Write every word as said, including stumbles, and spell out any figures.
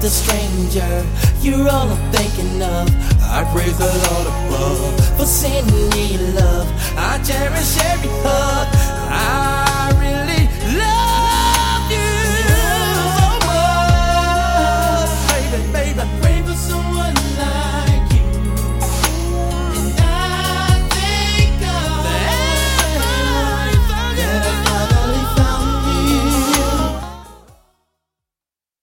a stranger. You're all I'm thinking of. I praise the Lord above for sending me your love. I cherish every hug.